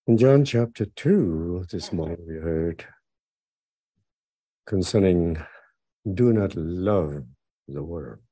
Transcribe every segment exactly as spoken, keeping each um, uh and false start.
In John chapter two, this morning we heard concerning do not love the world.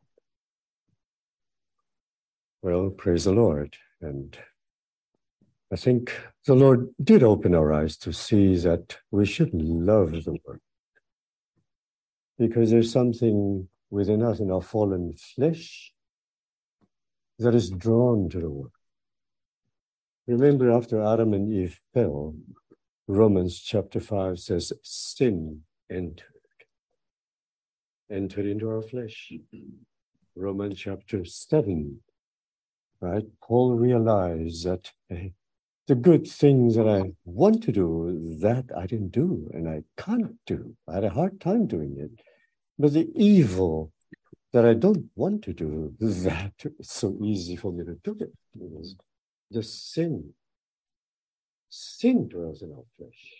Well, praise the Lord. And I think the Lord did open our eyes to see that we shouldn't love the world, because there's something within us in our fallen flesh that is drawn to the world. Remember, after Adam and Eve fell, Romans chapter five says, sin entered, entered into our flesh. Romans chapter seven, right? Paul realized that hey, the good things that I want to do, that I didn't do, and I can't do. I had a hard time doing it. But the evil that I don't want to do, that it's so easy for me to do it. It was the sin. Sin dwells in our flesh.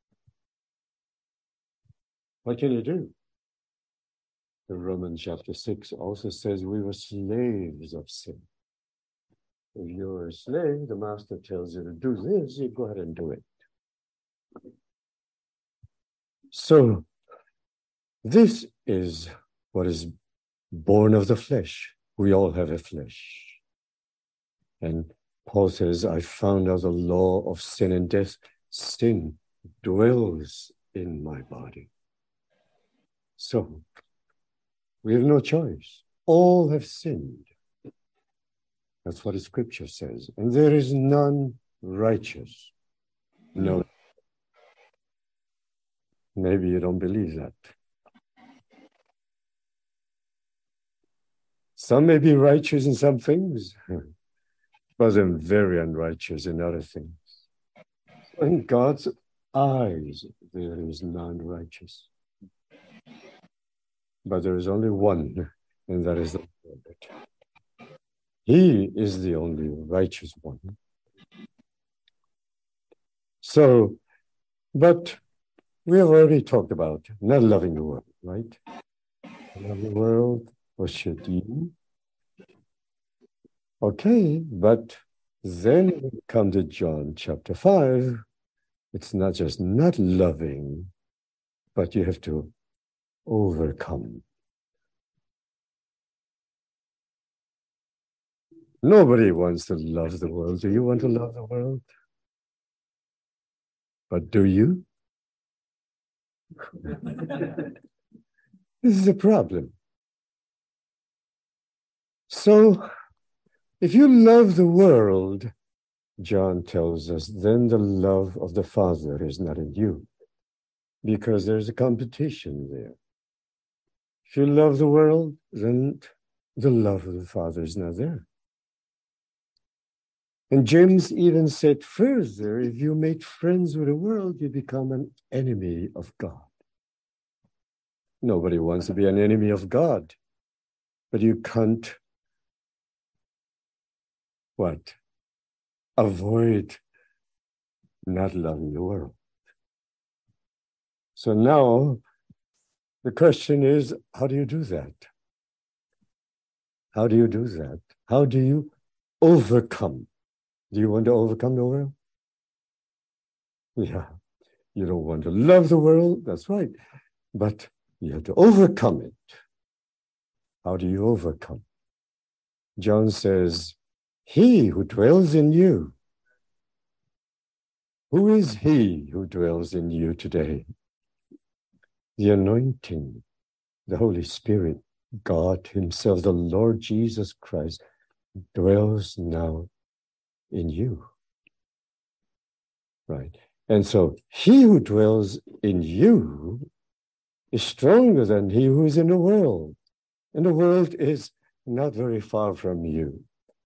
What can you do? The Romans chapter six also says we were slaves of sin. If you're a slave, the master tells you to do this, you go ahead and do it. So, this is what is born of the flesh. We all have a flesh. And Paul says, I found out the law of sin and death. Sin dwells in my body. So, we have no choice. All have sinned. That's what the scripture says. And there is none righteous. No. Maybe you don't believe that. Some may be righteous in some things, but they're very unrighteous in other things. In God's eyes, there is none righteous. But there is only one, and that is the Lord. He is the only righteous one. So, but we have already talked about not loving the world, right? Love the world, or should you? Okay, but then when we come to John chapter five, it's not just not loving, but you have to overcome. Nobody wants to love the world. Do you want to love the world? But do you? This is a problem. So, if you love the world, John tells us, then the love of the Father is not in you, because there's a competition there. If you love the world, then the love of the Father is not there. And James even said further, if you make friends with the world, you become an enemy of God. Nobody wants to be an enemy of God, but you can't, what? Avoid not loving the world. So now, the question is, how do you do that? How do you do that? How do you overcome? Do you want to overcome the world? Yeah. You don't want to love the world, that's right. But you have to overcome it. How do you overcome? John says, he who dwells in you. Who is he who dwells in you today? The anointing, the Holy Spirit, God himself, the Lord Jesus Christ, dwells now in you. Right? And so he who dwells in you is stronger than he who is in the world. And the world is not very far from you.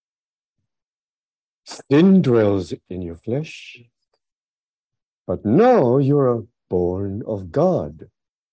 Sin dwells in your flesh, but now you are born of God.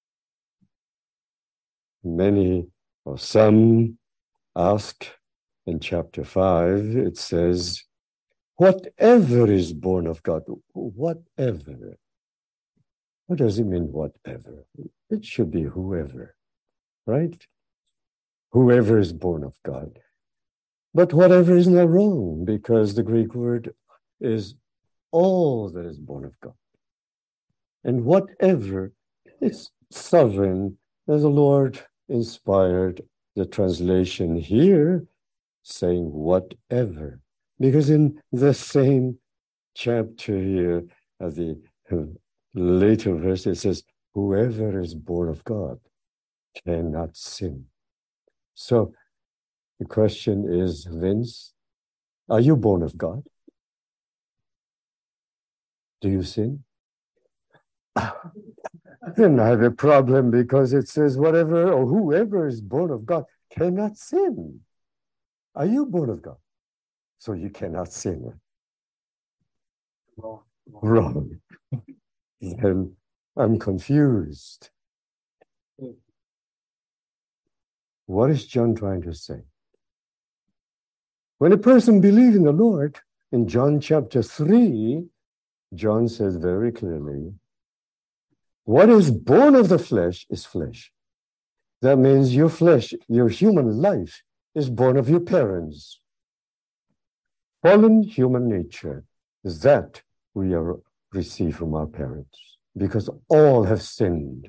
Many or some ask in chapter five, it says, whatever is born of God, whatever. What does it mean, whatever? It should be whoever, right? Whoever is born of God. But whatever is not wrong, because the Greek word is all that is born of God. And whatever, it's sovereign, as the Lord inspired the translation here, saying whatever. Because in the same chapter here, at the later verse, it says, whoever is born of God cannot sin. So the question is, Vince, are you born of God? Do you sin? Then I have a problem, because it says whatever or whoever is born of God cannot sin. Are you born of God? So you cannot sin. Wrong. Wrong. Then I'm confused. What is John trying to say? When a person believes in the Lord, in John chapter three, John says very clearly, what is born of the flesh is flesh. That means your flesh, your human life, is born of your parents. Fallen human nature is that we are received from our parents, because all have sinned.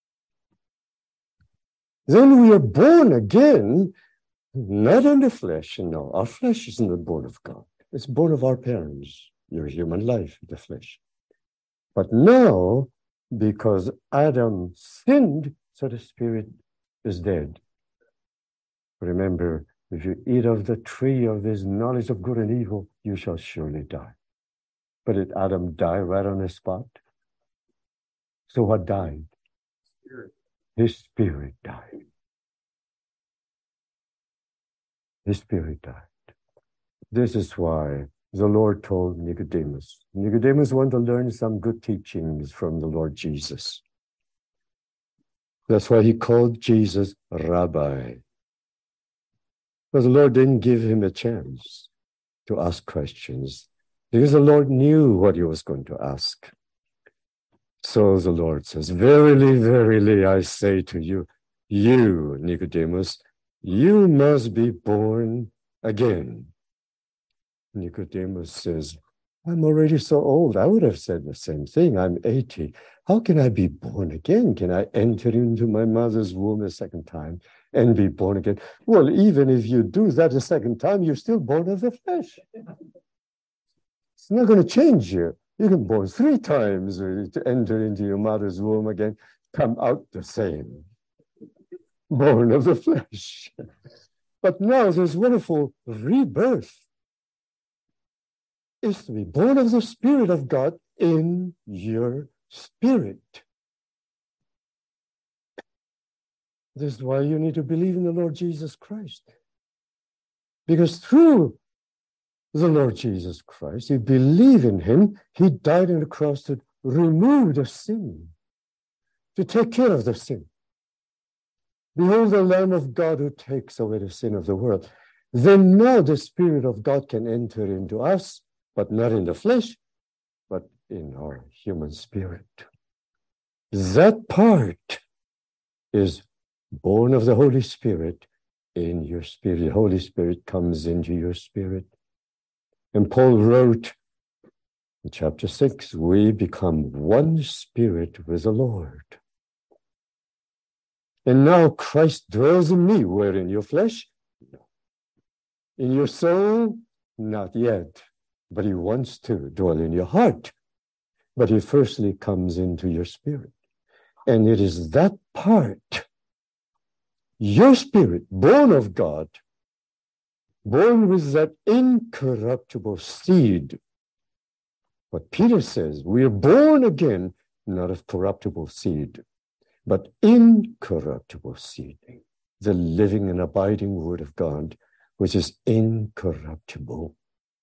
Then we are born again, not in the flesh. No, our flesh is not born of God. It's born of our parents, your human life, the flesh. But now, because Adam sinned, so the spirit is dead. Remember, if you eat of the tree of this knowledge of good and evil, you shall surely die. But did Adam die right on the spot? So what died? Spirit. His spirit died. His spirit died. This is why the Lord told Nicodemus. Nicodemus wanted to learn some good teachings from the Lord Jesus. That's why he called Jesus Rabbi. But the Lord didn't give him a chance to ask questions, because the Lord knew what he was going to ask. So the Lord says, verily, verily, I say to you, you, Nicodemus, you must be born again. Nicodemus says, I'm already so old. I would have said the same thing. I'm eighty. How can I be born again? Can I enter into my mother's womb a second time and be born again? Well, even if you do that a second time, you're still born of the flesh. It's not going to change you. You can born three times to enter into your mother's womb again, come out the same. Born of the flesh. But now this wonderful rebirth is to be born of the Spirit of God in your spirit. This is why you need to believe in the Lord Jesus Christ. Because through the Lord Jesus Christ, you believe in him, he died on the cross to remove the sin, to take care of the sin. Behold the Lamb of God who takes away the sin of the world. Then now the Spirit of God can enter into us, but not in the flesh, but in our human spirit. That part is born of the Holy Spirit in your spirit. The Holy Spirit comes into your spirit. And Paul wrote in chapter six, we become one spirit with the Lord. And now Christ dwells in me. Where? In your flesh? No. In your soul? Not yet. But he wants to dwell in your heart. But he firstly comes into your spirit. And it is that part, your spirit, born of God, born with that incorruptible seed. What Peter says, we are born again, not of corruptible seed, but incorruptible seed, the living and abiding word of God, which is incorruptible.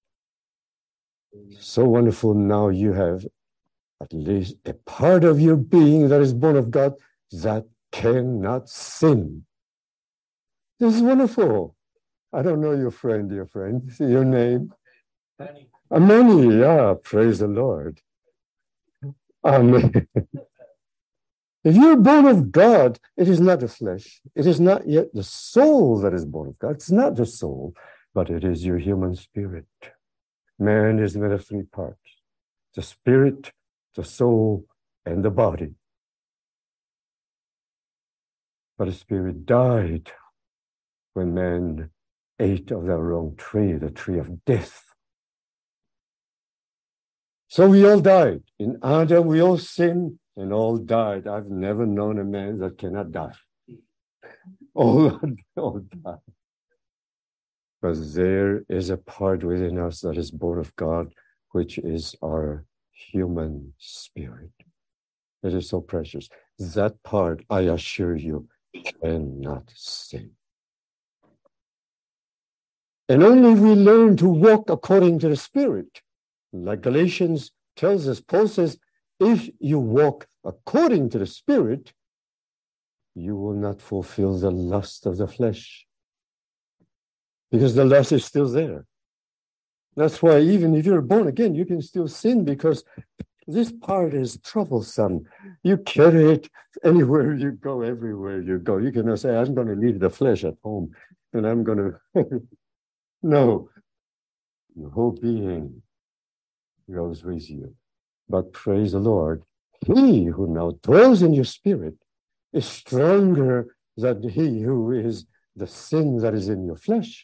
So wonderful. Now you have at least a part of your being that is born of God that cannot sin. This is wonderful. I don't know your friend, dear friend. See your name? Manny. Uh, Manny, yeah, praise the Lord. Amen. If you're born of God, it is not the flesh. It is not yet the soul that is born of God. It's not the soul, but it is your human spirit. Man is made of three parts. the spirit, the soul, and the body. But the spirit died when man ate of the wrong tree, the tree of death. So we all died. In Adam, we all sinned and all died. I've never known a man that cannot die. All, all died. Because there is a part within us that is born of God, which is our human spirit. It is so precious. That part, I assure you, cannot sin. And only if we learn to walk according to the Spirit, like Galatians tells us, Paul says, if you walk according to the Spirit, you will not fulfill the lust of the flesh. Because the lust is still there. That's why even if you're born again, you can still sin because this part is troublesome. You carry it anywhere you go, everywhere you go. You cannot say, I'm going to leave the flesh at home and I'm going to... No. Your whole being goes with you. But praise the Lord, he who now dwells in your spirit is stronger than he who is the sin that is in your flesh.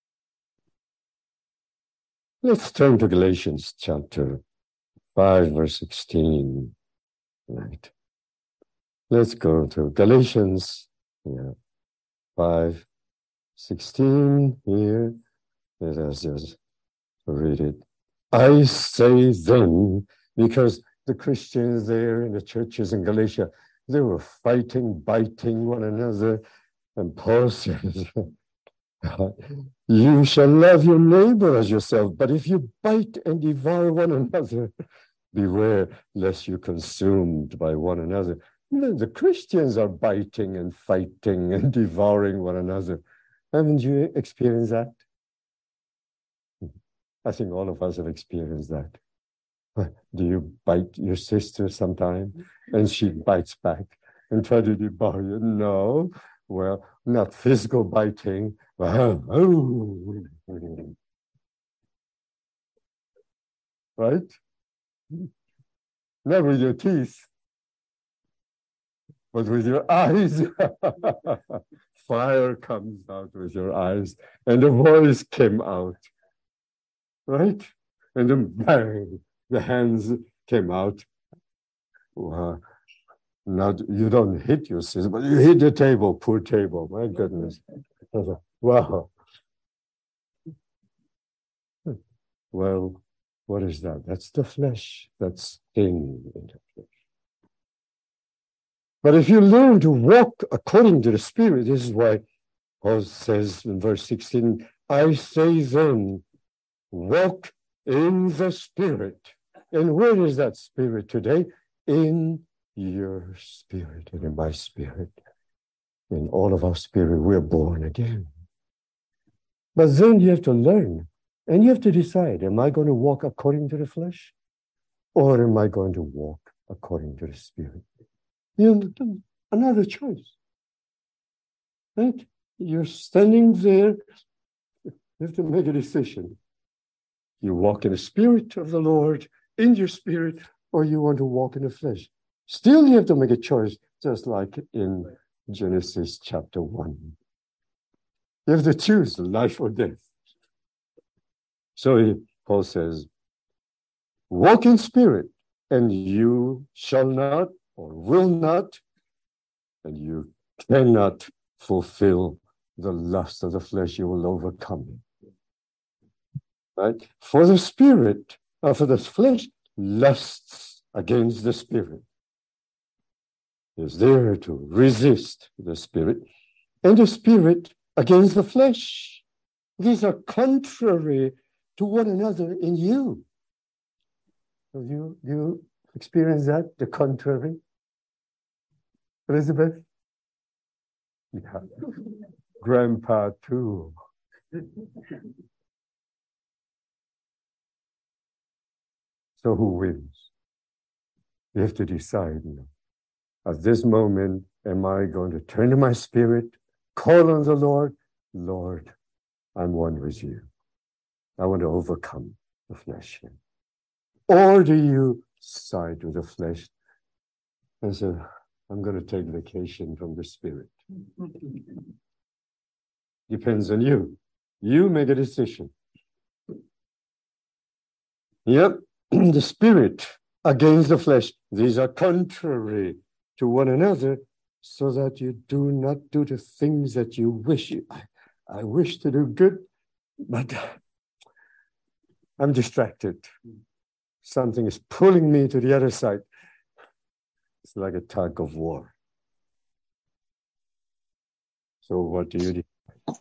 Let's turn to Galatians chapter five, verse sixteen. Right. Let's go to Galatians yeah, five, sixteen here. Let us just read it. I say then, because the Christians there in the churches in Galatia, they were fighting, biting one another. And Paul says, you shall love your neighbor as yourself, but if you bite and devour one another, beware lest you're consumed by one another. The Christians are biting and fighting and devouring one another. Haven't you experienced that? I think all of us have experienced that. Do you bite your sister sometime and she bites back and try to devour you? No. Well, not physical biting. Right? Not with your teeth, but with your eyes. Fire comes out with your eyes, and the voice came out. Right? And then bang, the hands came out. Wow. Not, you don't hit your sister, but you hit the table, poor table. My goodness. Wow. Well, what is that? That's the flesh. That's sin in the flesh. But if you learn to walk according to the Spirit, this is why Paul says in verse sixteen, I say then, walk in the Spirit. And where is that Spirit today? In your spirit and in my spirit. In all of our spirit, we're born again. But then you have to learn and you have to decide, am I going to walk according to the flesh or am I going to walk according to the Spirit? You have another choice. Right? You're standing there. You have to make a decision. You walk in the Spirit of the Lord, in your spirit, or you want to walk in the flesh. Still, you have to make a choice, just like in Genesis chapter one. You have to choose life or death. So he, Paul says, walk in spirit, and you shall not or will not, and you cannot fulfill the lust of the flesh. You will overcome it. Right? For the spirit, or for the flesh, lusts against the spirit. Is there to resist the spirit, and the spirit against the flesh. These are contrary to one another in you. Have you, you experience that, the contrary? Elizabeth? Yeah. Grandpa too. So who wins? You have to decide, you know. At this moment, am I going to turn to my spirit, call on the Lord? Lord, I'm one with you. I want to overcome the flesh. Or do you side with the flesh and say, I'm going to take vacation from the spirit? Depends on you. You make a decision. Yep, the spirit against the flesh. These are contrary to one another, so that you do not do the things that you wish. I, I wish to do good, but I'm distracted. Something is pulling me to the other side. It's like a tug of war. So what do you do?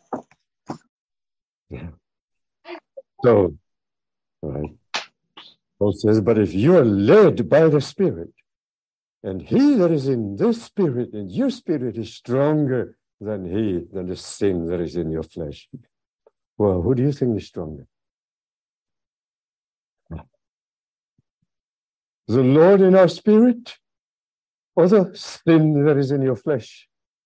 Yeah. So, right. Paul says, but if you are led by the Spirit, and he that is in this Spirit, and your spirit is stronger than he, than the sin that is in your flesh. Well, who do you think is stronger? The Lord in our spirit, or the sin that is in your flesh?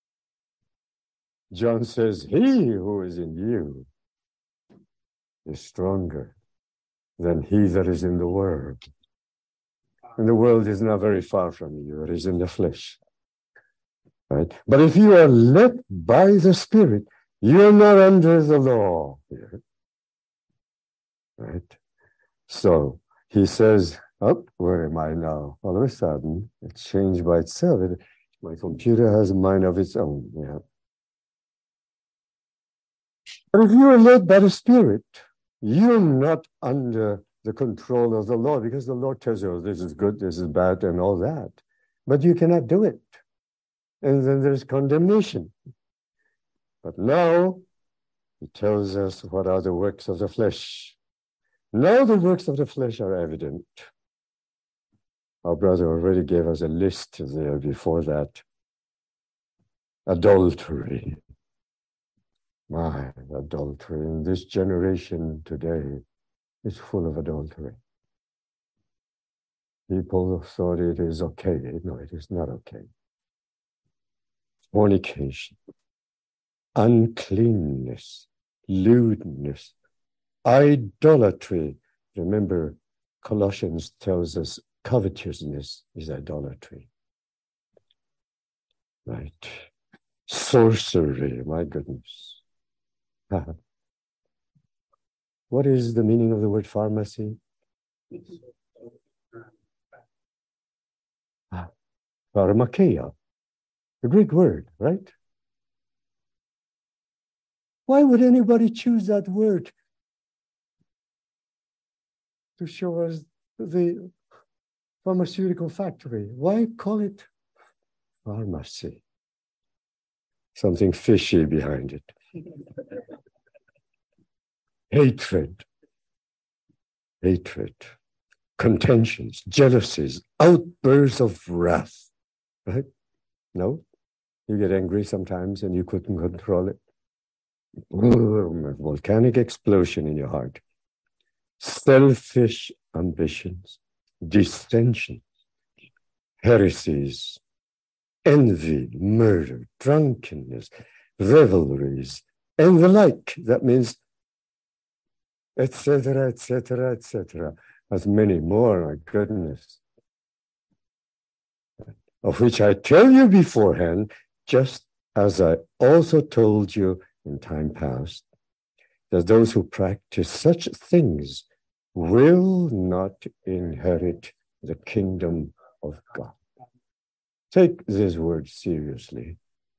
John says, he who is in you is stronger than he that is in the world. And the world is not very far from you. It is in the flesh. Right? But if you are led by the Spirit, you're not under the law here. Right? So he says, oh, where am I now? All of a sudden, it changed by itself. It, my computer has a mind of its own. Yeah. But if you are led by the Spirit, you're not under the control of the law, because the Lord tells you, oh, this is good, this is bad, and all that. But you cannot do it. And then there's condemnation. But now, he tells us what are the works of the flesh. Now the works of the flesh are evident. Our brother already gave us a list there before that. Adultery. My, adultery in this generation today is full of adultery. People thought it is okay. No, it is not okay. Fornication, uncleanness, lewdness, idolatry. Remember, Colossians tells us covetousness is idolatry. Right? Sorcery, my goodness. What is the meaning of the word pharmacy? Ah, pharmakeia, the Greek word, right? Why would anybody choose that word to show us the pharmaceutical factory? Why call it pharmacy? Something fishy behind it. Hatred, hatred, contentions, jealousies, outbursts of wrath, right? No? You get angry sometimes and you couldn't control it. Boom, a volcanic explosion in your heart. Selfish ambitions, dissensions, heresies, envy, murder, drunkenness, revelries, and the like. That means et cetera, et cetera, et cetera. As many more, my goodness. Of which I tell you beforehand, just as I also told you in time past, that those who practice such things will not inherit the kingdom of God. Take this word seriously.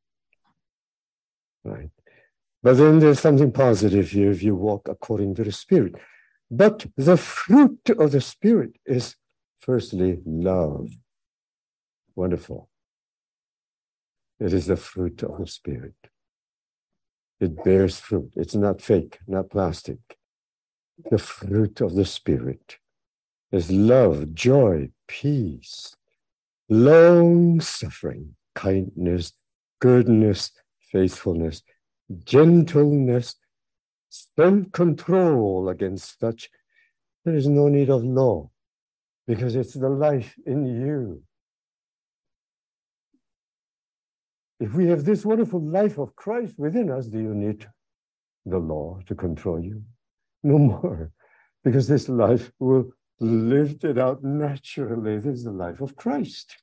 Right? But then there's something positive here if you walk according to the Spirit. But the fruit of the Spirit is firstly love. Wonderful. It is the fruit of the Spirit. It bears fruit. It's not fake, not plastic. The fruit of the Spirit is love, joy, peace, long-suffering, kindness, goodness, faithfulness, gentleness, self-control. Against such, there is no need of law, because it's the life in you. If we have this wonderful life of Christ within us, do you need the law to control you? No more, because this life will lived it out naturally. This is the life of Christ.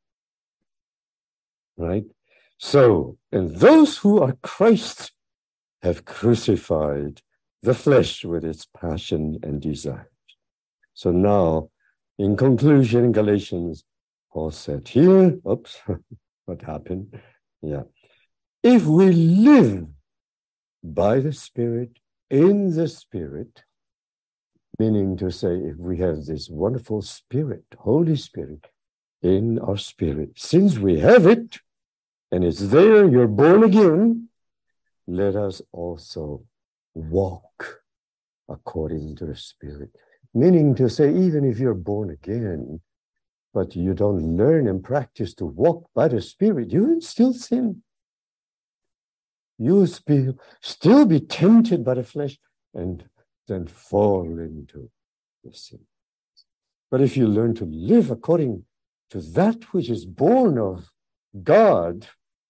Right? So, and those who are Christ have crucified the flesh with its passion and desires. So now, in conclusion, in Galatians, Paul said here, oops, what happened? Yeah. If we live by the Spirit, in the Spirit, meaning to say, if we have this wonderful Spirit, Holy Spirit, in our spirit, since we have it, and it's there, you're born again, let us also walk according to the Spirit. Meaning to say, even if you're born again, but you don't learn and practice to walk by the Spirit, you will still sin. You will be, still be tempted by the flesh and then fall into the sin. But if you learn to live according to that which is born of God,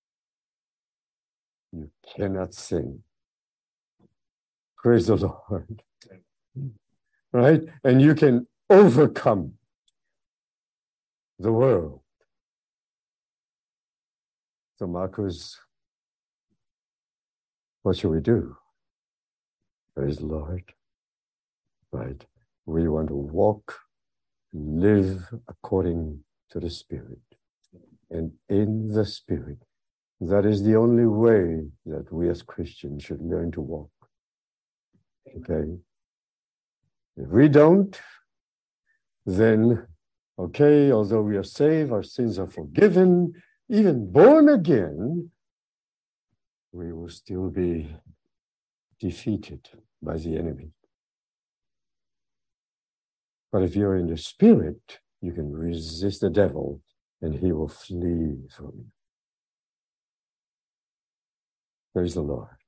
you cannot sin. Praise the Lord. Right? And you can overcome the world. So, Marcus, what should we do? Praise the Lord. Right? We want to walk, live according to the Spirit. And in the Spirit, that is the only way that we as Christians should learn to walk. Okay? If we don't, then, okay, although we are saved, our sins are forgiven, even born again, we will still be defeated by the enemy. But if you're in the Spirit, you can resist the devil and he will flee from you. Praise the Lord.